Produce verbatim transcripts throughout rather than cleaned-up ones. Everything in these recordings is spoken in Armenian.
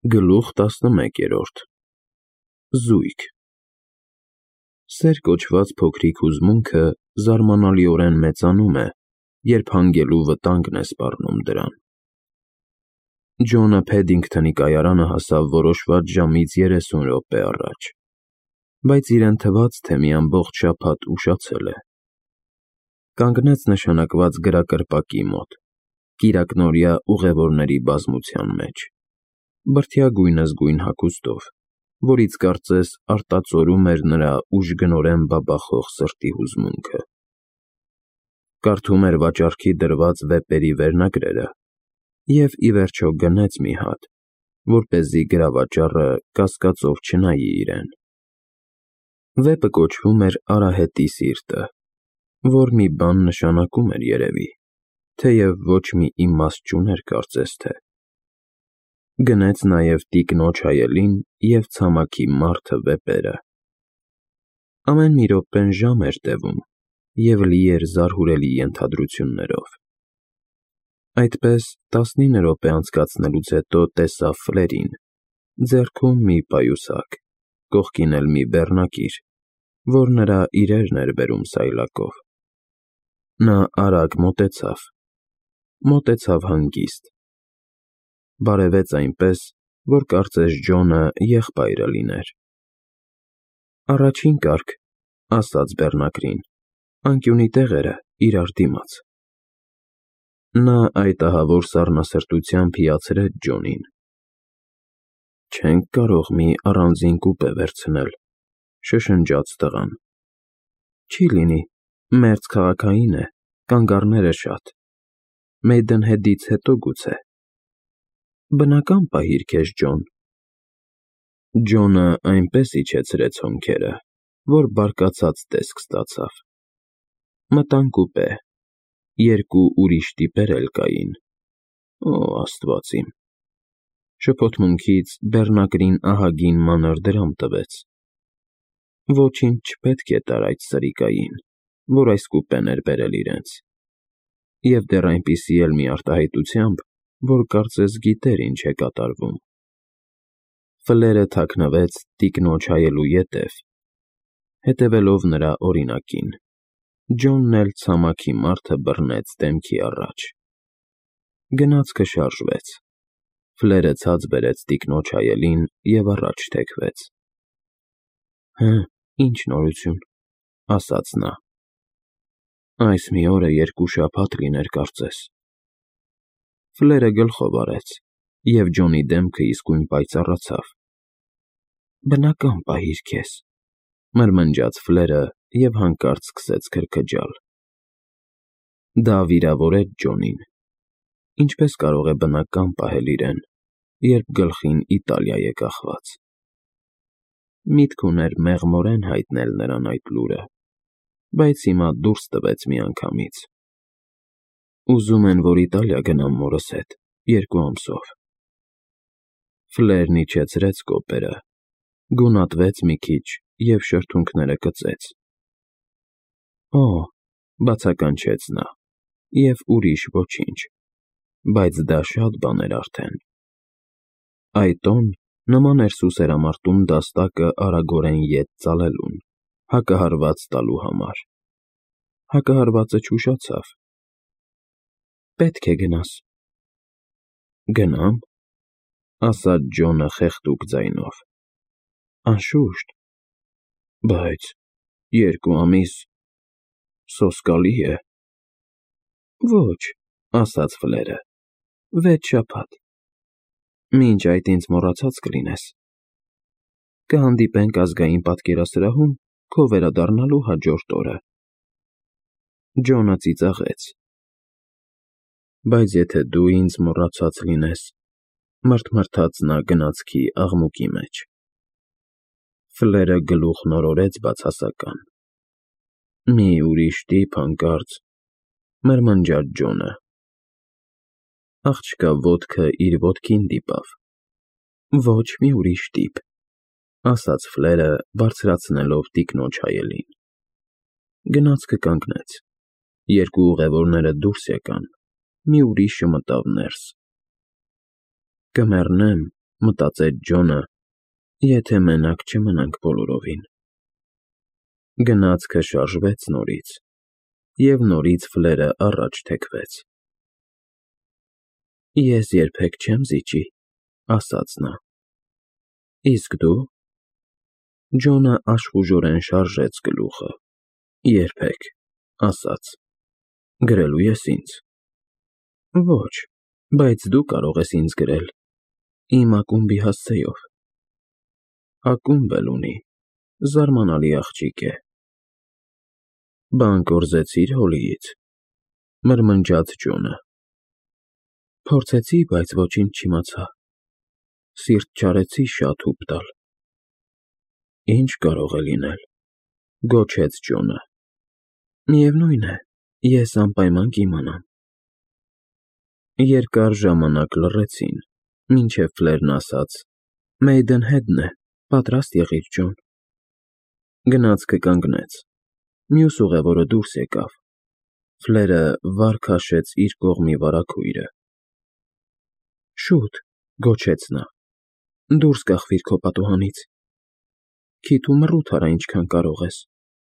Գլուխ տասնմեկերորդ Զույգ Սեր կոչված փոքրիկ հուզմունքը զարմանալիորեն մեծանում է, երբ հանգելու վտանգն է սպառնում դրան։ Ջոնը Փեդինգթոնի կայարանը հասավ որոշված ժամից երեսուն րոպե առաջ, բայց իրեն թվաց, թե մի ամբողջ շաբաթ ուշացել է։ Կանգնեց նշանակված գրակրպակի մոտ, կիրակնօրյա ուղևորների բազմության մեջ, բրդյագույնզգույն հագուստով, որից կարծես արտածորում էր նրա ուժգնորեն բաբախող սրտի հուզմունքը։ Կարդում էր վաճառքի դրված վեպերի վերնագրերը և, ի վերջո, գնեց մի հատ, որպեսզի գրավաճառը կասկածով չնայի իրեն։ Վեպը կոչվում էր «Արահետի սիրտը», որ մի բան նշանակում էր երևի, թեև ոչ մի իմաստ չուներ կարծես թե։ Գնեց նաև «Տիկնոջ հայելին» և «Ցամաքի մարդը» վեպերը։ Ամեն մի րոպեն ժամ էր տևում և լի էր զարհուրելի ենթադրություններով։ Այդպես, տասնինը րոպե անցկացնելուց հետո տեսավ Ֆլերին, ձեռքում մի պայուսակ, կողքին էլ մի բեռնակիր, որ նրա իրերն էր բերում սայլակով։ Նա արագ մոտեցավ, մոտեցավ հանգիստ, բարևեց այնպես, որ կարծես Ջոնը եղբայրը լիներ։ «Առաջին կարգ», ասաց բեռնակրին, «անկյունի տեղերը իրար դիմաց»։ Նա այդ ահավոր սառնասրտությամբ հիացրեց Ջոնին։ «Չենք կարող մի առանձին կուպե վերցնել», շշնջաց տղան։ «Չի լինի, մերձքաղաքային է, կանգառները շատ, Մեյդնհեդից հետո գուցե»։ «Բնական պահիր քեզ, Ջոն»։ Ջոնը այնպես իջեցրեց հոնքերը, որ բարկացած տեսք ստացավ։ Մտան կուպե, երկու ուրիշ տիպեր էլ կային։ Օ, Աստված իմ։ Շփոթմունքից բեռնակրին ահագին մանր դրամ տվեց։ Ոչինչ չպետք է տար այդ սրիկային, որ այս կուպեն էր բերել իրենց, և դեռ այնպիսի էլ մի արտահայտությամբ, որ կարծես գիտեր ինչ է կատարվում։ Ֆլերը թաքնվեց տիկնոջ հայելու ետև, հետևելով նրա օրինակին։ Ջոնն էլ ցամաքի մարդը բռնեց դեմքի առաջ։ Գնացքը շարժվեց։ Ֆլերը ցած բերեց տիկնոջ հայելին և առաջ թեքվեց։ «Հը, ի՞նչ նորություն», ասաց նա։ «Այս մի օրը երկու շաբաթ լիներ կարծես»։ Ֆլերը գլխով արեց, և Ջոնի դեմքը իսկույն պայծառացավ։ «Բնական պահիր քեզ», մրմնջաց Ֆլերը և հանկարծ սկսեց քրքջալ։ Դա վիրավորեց Ջոնին։ Ինչպես կարող է բնական պահել իրեն, երբ գլխին Իտալիա է կախված։ Միտք ուներ մեղմորեն հայտնել նրան այդ լուրը, բայց հիմա դուրս տվեց միանգամից։ Ուզում են, որ Իտալիա գնամ մորս հետ, երկու ամսով։ Ֆլերն իջեցրեց կոպերը, գունատվեց մի քիչ և շրթունքները կծեց։ Օ, բացականչեց նա, և ուրիշ ոչինչ, բայց դա շատ բան էր արդեն։ Այդ օն նման էր սուսերամարտում դաստակը արագորեն ետ ծալելուն, հակահարված տալու համար։ Հակահարվածը չուշացավ։ «Պետք է գնաս»։ «Գնա՞մ», ասաց Ջոնը խեղդուկ ձայնով։ «Անշուշտ»։ «Բայց երկու ամիս… սոսկալի է»։ «Ոչ», ասաց Ֆլերը, «վեց շաբաթ։ Մինչ այդ ինձ մոռացած կլինես։ Կհանդիպենք ազգային պատկերասրահում քո վերադառնալու հաջորդ օրը»։ Ջոնը ծիծաղեց։ «Բայց եթե դու ինձ մոռացած լինես», մռթմռթաց նա գնացքի աղմուկի մեջ։ Ֆլերը գլուխն օրորեց բացասական։ «Մի ուրիշ տիպ հանկարծ…» մրմնջաց Ջոնը։ Աղջկա ոտքը իր ոտքին դիպավ։ «Ոչ մի ուրիշ տիպ», ասաց Ֆլերը, բարձրացնելով տիկնոջ հայելին։ Գնացքը կանգնեց։ Երկու ուղևորները դուրս եկան, մի ուրիշը մտավ ներս։ «Կմեռնեմ, մտածեց Ջոնը, եթե մենակ չմնանք բոլորովին։ Գնացքը շարժվեց նորից, և նորից Ֆլերը առաջ թեքվեց։ Ես երբեք չեմ զիջի, ասաց նա։ Իսկ դու։ Ջոնը աշխուժորեն շարժեց գլուխը։ Երբեք, ասաց։ Գրելու ես ինձ։ Ոչ, բայց դու կարող ես ինձ գրել, իմ ակումբի հասցեով։ Ակումբ էլ ունի, զարմանալի աղջիկ է։ Բան կորզեցի՞ր Հոլիից, մրմնջաց Ջոնը։ Փորձեցի, բայց ոչինչ չիմացա։ Սիրտ չարեցի շատ հուպ տալ։ Ինչ կարող է լինել, գոչեց Ջոնը։ Միևնույն է, ես անպայման կիմանամ։ Երկար ժամանակ լռեցին, մինչև Ֆլերն ասաց. Մեյդենհեդն է, պատրաստ եղիր, Ջոն։ Գնացքը կանգնեց։ Մյուս ուղևորը դուրս եկավ։ Ֆլերը վար քաշեց իր կողմի վարագույրը։ Շուտ, գոչեց նա, դուրս կախվիր քո պատուհանից։ Քիթ ու մռութ արա ինչքան կարող ես։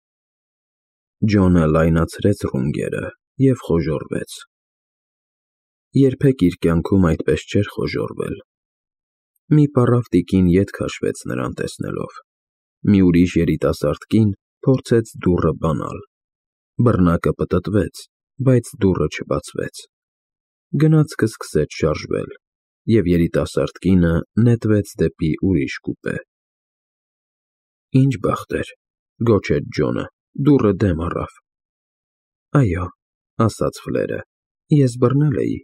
Ջոնը լայնացրեց ռունգերը և խոժոռվեց։ Երբեք իր կյանքում այդպես չէր խոժոռվել։ Մի պառավ տիկին ետ քաշվեց նրան տեսնելով։ Մի ուրիշ երիտասարդ կին փորձեց դուռը բանալ։ Բռնակը պտտվեց, բայց դուռը չբացվեց։ Գնացքը սկսեց շարժվել, և երիտասարդ կինը նետվեց դեպի ուրիշ կուպե։ Ինչ բախտ էր, գոչեց Ջոնը, դուռը դեմ առավ։ Այո, ասաց Ֆլերը, ես բռնել էի։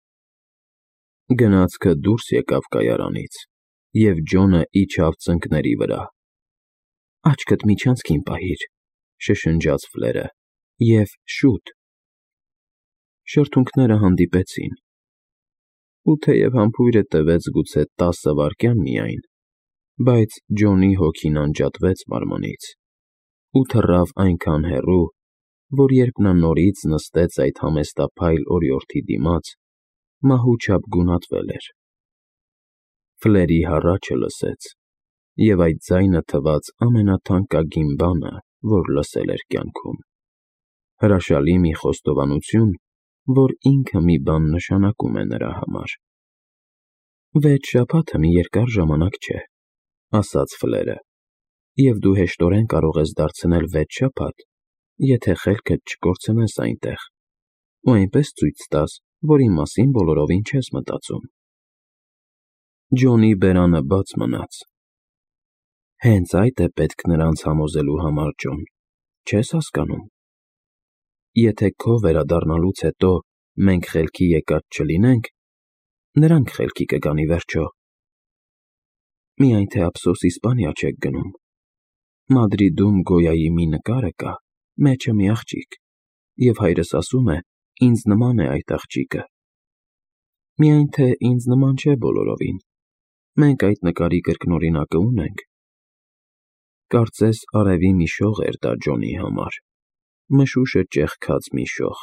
Գնացքը դուրս եկավ կայարանից, և Ջոնը իջավ ծնկների վրա։ Աչքդ միջանցքին պահիր, շշնջաց Ֆլերը, և շուտ։ Շրթունքները հանդիպեցին։ Ու թեև համբույրը տևեց գուցե տասը վայրկյան միայն, բայց Ջոնի հոգին անջատվեց մարմնից ու թռավ այնքան հեռու, որ երբ նա նորից նստեց այդ համեստափայլ օրիորդի դիմաց, մահու չափ գունատվել էր։ Ֆլերի հառաչը լսեց, և այդ ձայնը թվաց ամենաթանկագին բանը, որ լսել էր կյանքում։ Հրաշալի մի խոստովանություն, որ ինքը մի բան նշանակում է նրա համար։ Վեց շաբաթը մի երկար ժամանակ չէ, ասաց Ֆլերը, և դու հեշտորեն կարող ես դարձնել վեց շաբաթ, եթե խելքդ չկորցնես այնտեղ, ու այնպես ցույց տաս, որ իմ մասին բոլորովին չես մտածում։ Ջոնի բերանը բաց մնաց։ Հենց այդ է պետք նրանց համոզելու համար, Ջոն, չես հասկանում։ Եթե քո վերադառնալուց հետո մենք խելքի եկած չլինենք, նրանք խելքի կգան ի վերջո։ Միայն թե ափսոս Իսպանիա չեք գնում։ Մադրիդում Գոյայի մի նկարը կա, մեջը մի աղջիկ, և հայրս ասում է, ինձ նման է այդ աղջիկը։ Միայն թե ինձ նման չէ բոլորովին։ Մենք այդ նկարի կրկնօրինակը ունենք։ Կարծես արևի մի շող էր դա Ջոնի համար, մշուշը ճեղքած մի շող։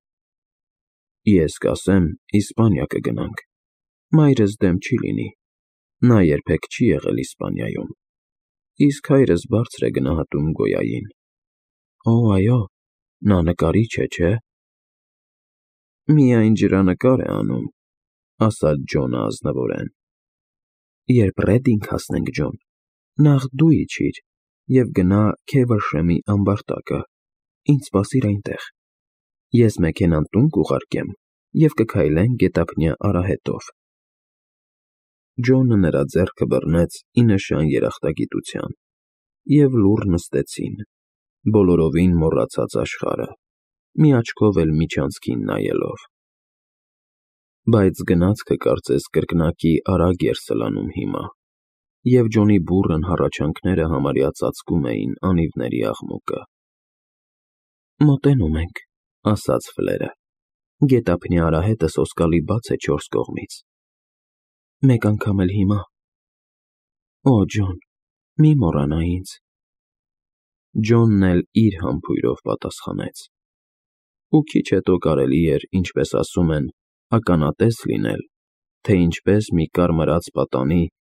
Ես կասեմ Իսպանիա կգնանք, մայրս դեմ չի լինի, նա երբեք չի եղել Իսպանիայում, իսկ հայրս բարձր է գնահատում Գոյային։ Օ, այո, նա նկարիչ է, չէ՞։ Միայն ջրանկար է անում, ասաց Ջոնը ազնվորեն։ Երբ Ռեդինգ հասնենք, Ջոն, նախ դու իջիր և գնա Քեվերշեմի ամբարտակը, ինձ սպասիր այնտեղ։ Ես մեքենան տուն կուղարկեմ, և կքայլենք գետափնյա արահետով։ Ջոնը նրա ձեռքը բռնեց ի նշան երախտագիտության, և լուռ նստեցին, բոլորովին մոռացած աշխարհը, մի աչքով էլ միջանցքին նայելով։ Բայց գնացքը կարծես կրկնակի արագ էր սլանում հիմա, և Ջոնի բուռն հառաչանքները համարյա ծածկում էին անիվների աղմուկը։ Մոտենում ենք, ասաց Ֆլերը, գետափնյա արահետը սոսկալի բաց է չորս կողմից։ Մեկ անգամ էլ հիմա։ Օ, Ջոն, մի մոռանա ինձ։ Ջոնն էլ իր համբույրով պատասխանեց։ Ու քիչ հետո կարելի էր, ինչպես ասում են, ականատես լինել, թե ինչպես մի կարմրած պատանի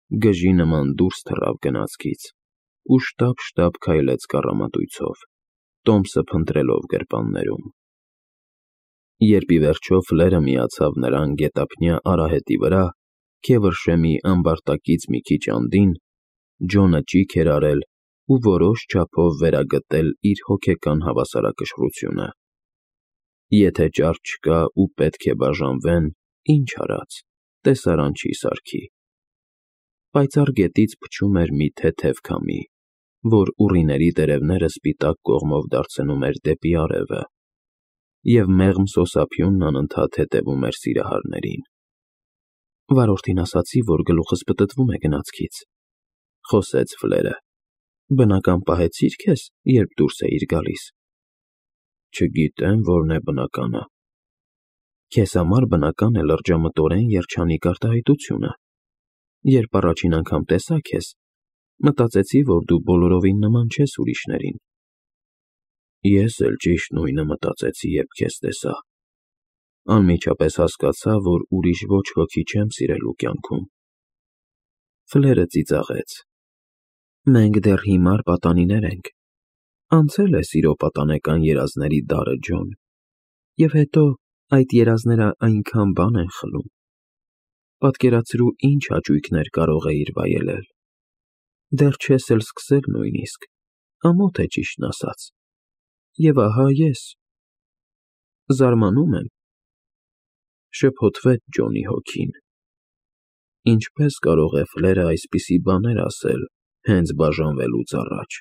գժի նման դուրս թռավ գնացքից ու շտապ-շտապ քայլեց կառամատույցով, տոմսը փնտրելով գրպաններում։ Երբ ի վերջո Ֆլերը միացավ նրան գետափնյա արահետի վրա, Քևրշեմի ամբարտակից մի քիչ անդին, Ջոնը ճիգ էր արել ու որոշ չափով վերագտել իր հոգեկան հավասարակշռությունը։ Եթե ճար չկա ու պետք է բաժանվեն, ինչ արած, տեսարան չի սարքի։ Պայծառ գետից փչում էր մի թեթև քամի, որ ուռիների տերևները սպիտակ կողմով դարձնում էր դեպի արևը, և մեղմ սոսափյունն անընդհատ հետևում էր սիրահարներին։ Վարորդին ասացի, որ գլուխս պտտվում է գնացքից, խոսեց Ֆլերը։ Բնական պահեցի՞ր քեզ, երբ դուրս էիր գալիս։ Չգիտեմ, որն է բնականը։ Քեզ համար բնական է լրջամտորեն երջանիկ արտահայտությունը։ Երբ առաջին անգամ տեսա քեզ, մտածեցի, որ դու բոլորովին նման չես ուրիշներին։ Ես էլ ճիշտ նույնը մտածեցի, երբ քեզ տեսա։ Անմիջապես հասկացա, որ ուրիշ ոչ ոքի չեմ սիրելու կյանքում։ Ֆլերը ծիծաղեց։ Մենք դեռ հիմար պատանիներ ենք։ Անցել է սիրո պատանեկան երազների դարը, Ջոն, և հետո այդ երազները այնքան բան են խլում։ Պատկերացրու, ինչ հաճույքներ կարող էիր վայելել։ Դեռ չես էլ սկսել նույնիսկ, ամոթ է ճիշտն ասած։ Եվ ահա ես… Զարմանում եմ, շփոթվեց Ջոնի հոգին։ Ինչպես կարող է Ֆլերը այսպիսի բաներ ասել հենց բաժանվելուց առաջ։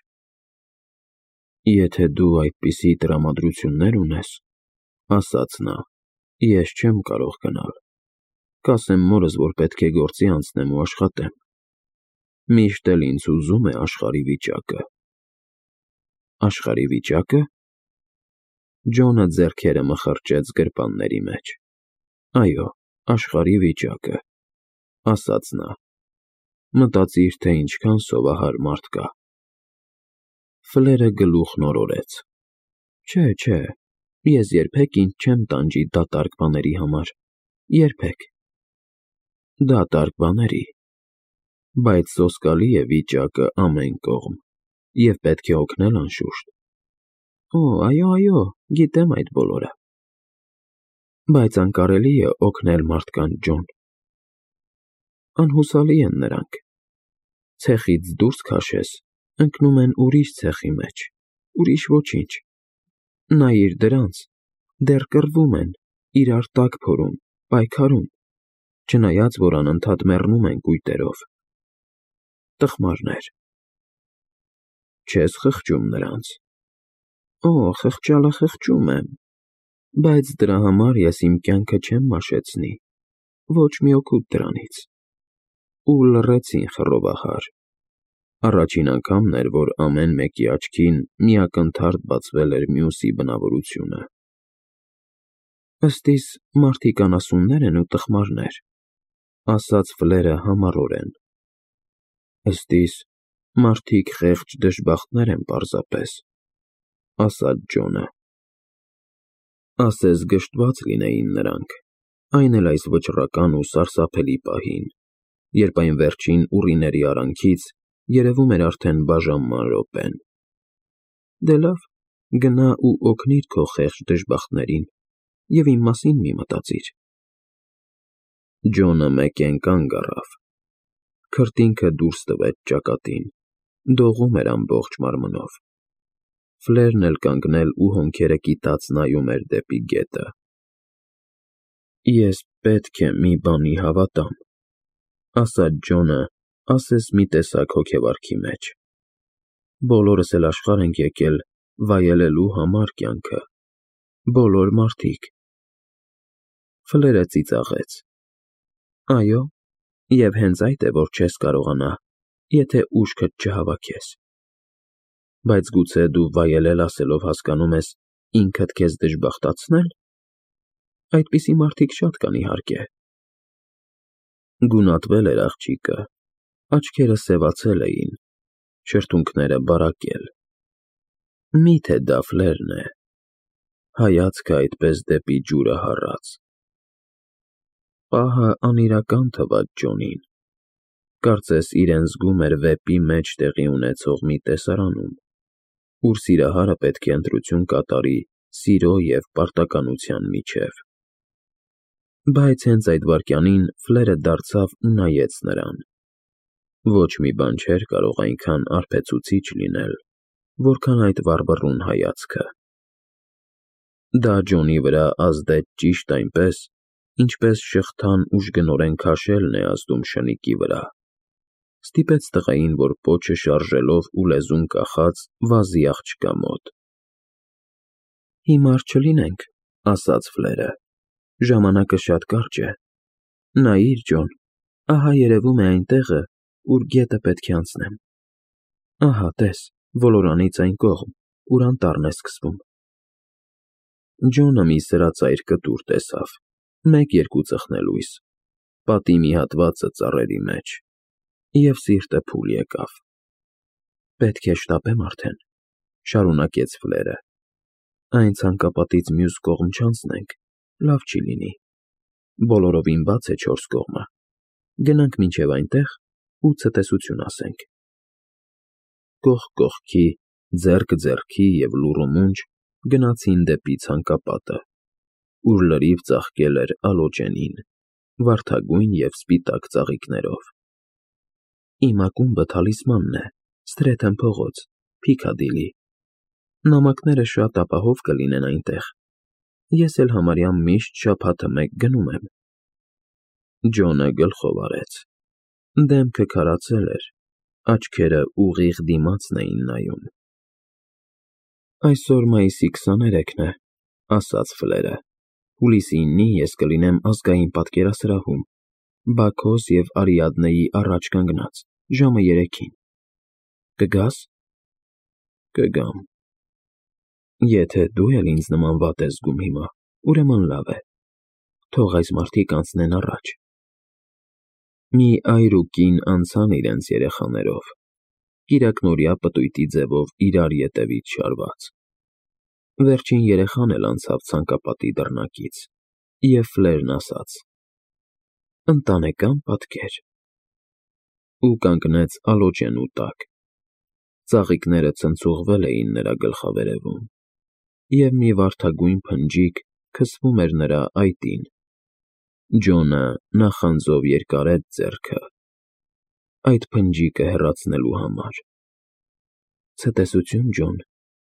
Եթե դու այդպիսի տրամադրություններ ունես, ասաց նա, ես չեմ կարող գնալ։ Կասեմ մորս, որ պետք է գործի անցնեմ ու աշխատեմ։ Միշտ էլ ինձ հուզում է աշխարհի վիճակը։ Աշխարհի վիճակը… Ջոնը ձեռքերը մխրճեց գրպանների մեջ։ Այո, աշխարհի վիճակը, ասաց նա։ Մտածիր, թե ինչքան սովահար մարդ կա։ Ֆլերը գլուխն օրորեց։ Չէ, չէ, ես երբեք ինձ չեմ տանջի դատարկ բաների համար, երբեք։ Դատարկ բաների… Բայց սոսկալի է վիճակը ամեն կողմ, և պետք է օգնել անշուշտ։ Օ, այո, այո, գիտեմ այդ բոլորը։ Բայց անկարելի է օգնել մարդկանց, Ջոն։ Անհուսալի են նրանք։ Ցեխից դուրս քաշես, ընկնում են ուրիշ ցեխի մեջ, ուրիշ ոչինչ։ Նայիր դրանց, դեռ կռվում են, իրար տակ փորում, պայքարում, չնայած որ անընդհատ մեռնում են կույտերով։ Տխմարներ։ Չես խղճում նրանց։ Օ, խղճալը խղճում եմ, բայց դրա համար ես իմ կյանքը չեմ մաշեցնի, ոչ մի օգուտ դրանից։ Ու լռեցին խռովահար։ Առաջին անգամն էր, որ ամեն մեկի աչքին մի ակնթարթ բացվել էր մյուսի բնավորությունը։ Ըստ իս, մարդիկ անասուններ են ու տխմարներ, ասաց Ֆլերը համառորեն։ Ըստ իս, մարդիկ խեղճ դժբախտներ են պարզապես, ասաց Ջոնը։ Ասես գժտված լինեին նրանք, այն էլ այս վճռական ու սարսափելի պահին, երբ այն վերջին ուռիների արանքից երևում էր արդեն բաժանման րոպեն։ Դե լավ, գնա ու օգնիր քո խեղճ դժբախտներին և իմ մասին մի մտածիր։ Ջոնը մեկեն կանգ առավ։ Քրտինքը դուրս տվեց ճակատին, դողում էր ամբողջ մարմնով։ Ֆլերն էլ կանգնել ու հոնքերը կիտած նայում էր դեպի գետը։ Ես պետք է մի բանի հավատամ, ասաց Ջոնը, ասես մի տեսակ հոգեվարքի մեջ։ Բոլորս էլ աշխարհ ենք եկել վայելելու համար կյանքը, բոլոր մարդիկ։ Ֆլերը ծիծաղեց։ Այո, և հենց այդ է, որ չես կարողանա, եթե ուշքդ չհավաքես։ Բայց գուցե դու վայելել ասելով հասկանում ես ինքդ քեզ դժբախտացնե՞լ։ Այդպիսի մարդիկ շատ կան, իհարկե։ Գունատվել էր աղջիկը, աչքերը սևացել էին, շրթունքները բարակ էլ։ Մի՞թե դա Ֆլերն է, հայացքը այդպես դեպի ջուրը հառած։ Պահը անիրական թվաց Ջոնին։ Կարծես իրեն զգում էր վեպի մեջ տեղի ունեցող մի տեսարանում, ուր սիրահարը պետք է ընտրություն կատարի սիրո և պարտականության միջև։ Բայց հենց այդ վայրկյանին Ֆլերը դարձավ ու նայեց նրան։ Ոչ մի բան չէր կարող այնքան արբեցուցիչ լինել, որքան այդ վառվռուն հայացքը։ Դա Ջոնի վրա ազդեց ճիշտ այնպես, ինչպես շղթան ուժգնորեն քաշելն է ազդում շնիկի վրա։ Ստիպեց տղային, որ պոչը շարժելով ու լեզուն կախած վազի աղջկա մոտ։ «Հիմար չլինենք», ասաց Ֆլերը, «ժամանակը շատ կարճ է։ Նայիր, Ջոն, ահա երևում է այն տեղը, ուր գետը պետք է անցնեմ։ Ահա, տես, ոլորանից այն կողմ, ուր անտառն է սկսվում»։ Ջոնը մի սրածայր կտուր տեսավ, մեկ-երկու ծխնելույս, պատի մի հատվածը ծառերի մեջ, և սիրտը փուլ եկավ։ «Պետք է շտապեմ արդեն», շարունակեց Ֆլերը, «այն ցանկապատից մյուս կողմ չանցնենք, լավ չի լինի։ Բոլորովին բաց է չորս կողմը, գնանք մինչև այնտեղ ու ցտեսություն ասենք»։ Կողք կողքի, ձեռք ձեռքի և լուռ ու մունջ գնացին դեպի ցանկապատը, ուր լրիվ ծաղկել էր ալոճենին, վարդագույն և սպիտակ ծաղիկներով։ «Իմ ակումբը Թալիսմանն է, Սթրեթեմ փողոց, Փիքադիլի։ Նամակները շատ ապահով կլինեն այնտեղ, ես էլ համարյա միշտ շաբաթը մեկ գնում եմ»։ Ջոնը գլխով արեց։ Դեմքը քարացել էր, աչքերը ուղիղ դիմացն էին նայում։ «Այսօր մայիսի քսաներեքն է», ասաց Ֆլերը։ «Հուլիսի իննին ես կլինեմ Ազգային պատկերասրահում, Բաքոս և Արիադնեի առաջ կանգնած, ժամը երեքին։ Կգա՞ս»։ «Կգամ»։ «Եթե դու էլ ինձ նման վատ ես զգում հիմա, ուրեմն լավ է, թող այս մարդիկ անցնեն առաջ»։ Մի այր ու կին անցան իրենց երեխաներով, կիրակնօրյա պտույտի ձևով իրար ետևից շարված։ Վերջին երեխան էլ անցավ ցանկապատի դռնակից, և Ֆլերն ասաց. «Ընտանեկան պատկեր»։ Ու կանգնեց ալոճենու տակ։ Ծաղիկները ցնցուղվել էին նրա գլխավերևում, և մի վարդագույն փնջիկ քսվում էր նրա այտին։ Ջոնը նախանձով երկարեց ձեռքը, այդ փնջիկը հեռացնելու համար։ «Ցտեսություն, Ջոն»։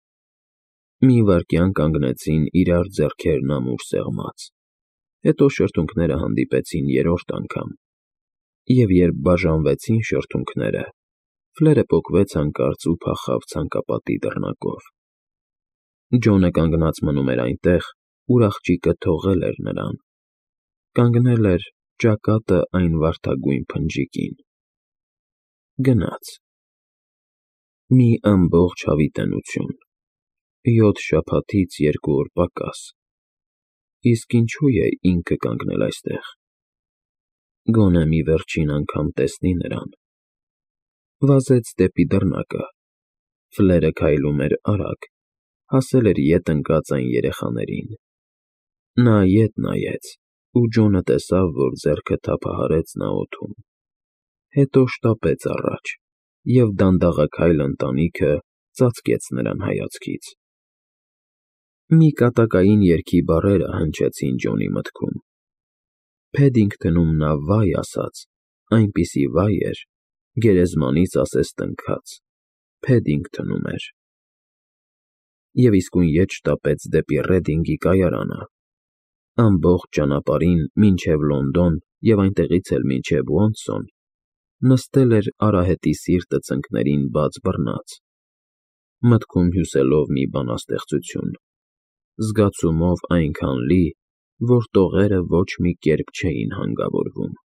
Մի վայրկյան կանգնեցին իրար ձեռքերն ամուր սեղմած, հետո շրթունքները հանդիպեցին երրորդ անգամ, և երբ բաժանվեցին շրթունքները, Ֆլերը պոկվեց հանկարծ ու փախավ ցանկապատի դռնակով։ Ջոնը կանգնած մնում էր այնտեղ, ուր աղջիկը թողել էր նրան, կանգնել էր ճակատը այն վարդագույն փնջիկին։ Գնաց։ Մի ամբողջ հավիտենություն, յոթ շաբաթից երկու օր պակաս։ Իսկ ինչու է ինքը կանգնել այստեղ։ Գոնե մի վերջին անգամ տեսնի նրան։ Վազեց դեպի դռնակը։ Ֆլերը քայլում էր արագ, հասել էր ետ ընկած այն երեխաներին։ Նա ետ նայեց, ու Ջոնը տեսավ, որ ձեռքը թափահարեց նա օդում, հետո շտապեց առաջ, և դանդաղաքայլ ընտանիքը ծածկեց նրան հայացքից։ Մի կատակային երգի բառերը հնչեցին Ջոնի մտքում։ Փեդինգթնում նա վայ ասաց, այնպիսի վայ էր, գերեզմանից ասես տնքած, Փեդինգթնում էր։ Եվ իսկույն ետ շտապեց դեպի Ռեդինգի կայարանը։ Ամբողջ ճանապարհին մինչև Լոնդոն և այնտեղից էլ մինչև Ուոնսոն նստել էր արահետի սիրտը ծնկներին բաց բռնած, մտքում հյուսելով մի բանաստեղծություն, զգացումով այնքան լի, որ տողերը ոչ մի կերպ չէին հանգավորվում։